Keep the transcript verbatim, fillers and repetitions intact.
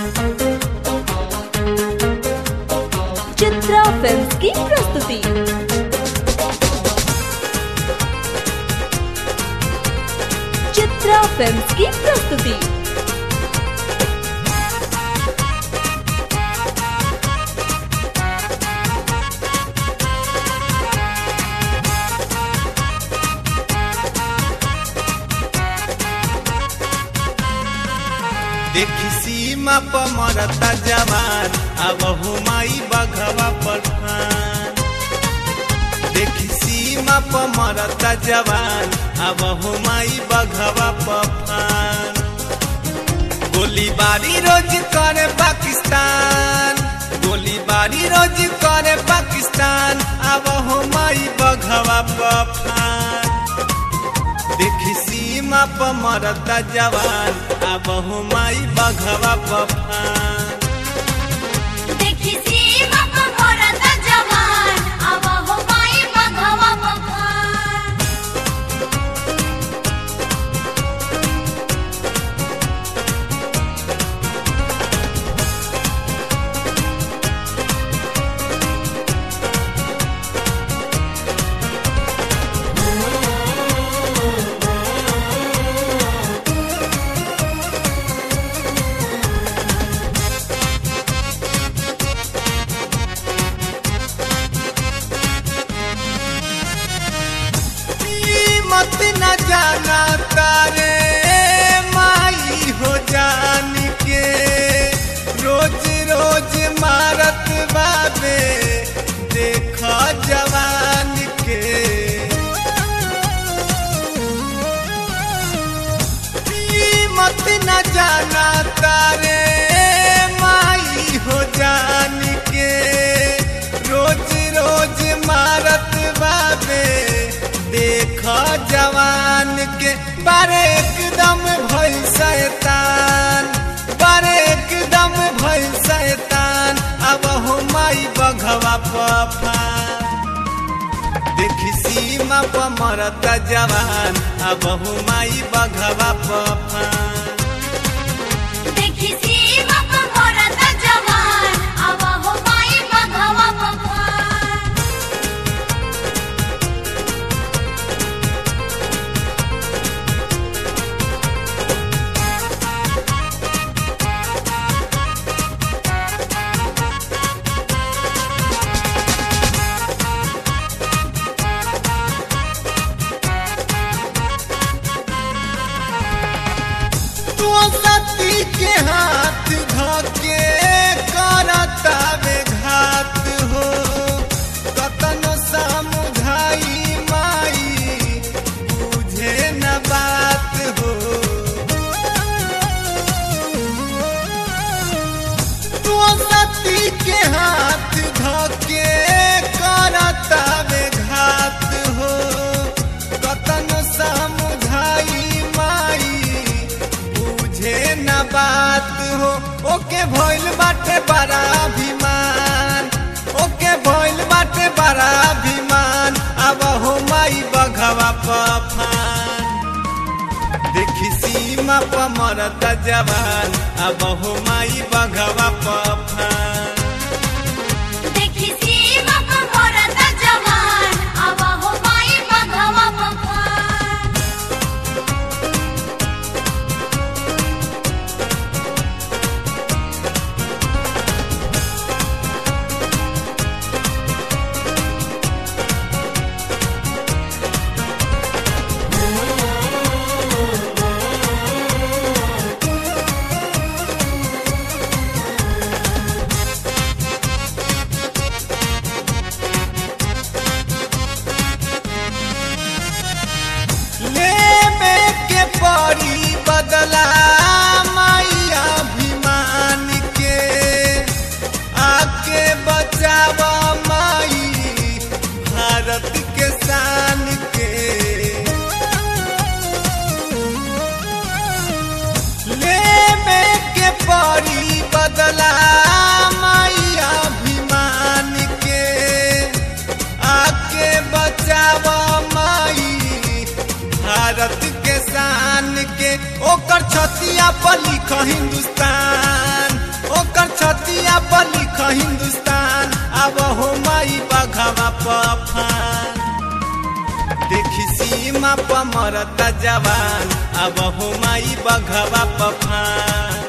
Chitra films की प्रस्तुति। Chitra films की प्रस्तुति। देखी सीमा पर मरता जवान, अब हुमाई बघवा पठान। देखी सीमा पर मरता जवान, अब हुमाई बघवा पठान। गोलीबारी रोज करे पाकिस्तान, गोलीबारी रोज करे पाकिस्तान, अब हुमाई बघवा पठान। देखी सीमा पर मरता जवान, अब हुमाई बघवा पठान। देखी सीमा पर मरता जवान, अब हुमाई बघवा पठान। मत न जाना तारे माई हो जान के, रोज रोज मारत बाबे देखो जवान के। मत न जाना तारे माई हो जान के, रोज रोज मारत बाबे देखो जवान के। बारे एकदम भइल शैतान, बारे एकदम भइल शैतान, अब हुमाई बघवा पठान। देखी सीमा पर मरता जवान, अब हुमाई बघवा पठान। देखी सीमा पर मरता जवान, अब हुमाई बघवा पठान। तू सती के हाथ धके करता बेघात हो, कतनो समझाई माई बुझे न बात हो। तू सती के हाथ धके करता बेघात हो, कतनो समझाई माई बुझे न बात हो। ओके भइल बाटे बड़ा अभिमान, ओके भइल बाटे बड़ा अभिमान, अब हुमाई बघवा पठान। देखी सीमा पर मरता जवान, अब हुमाई बघवा पठान। देखी सीमा पर मरता जवान, अब हुमाई बघवा पठान। हिंदुस्तान अब हो माई बघवा पफान देखी सीमा पर मरता जवान अब हो माई बघवा पफान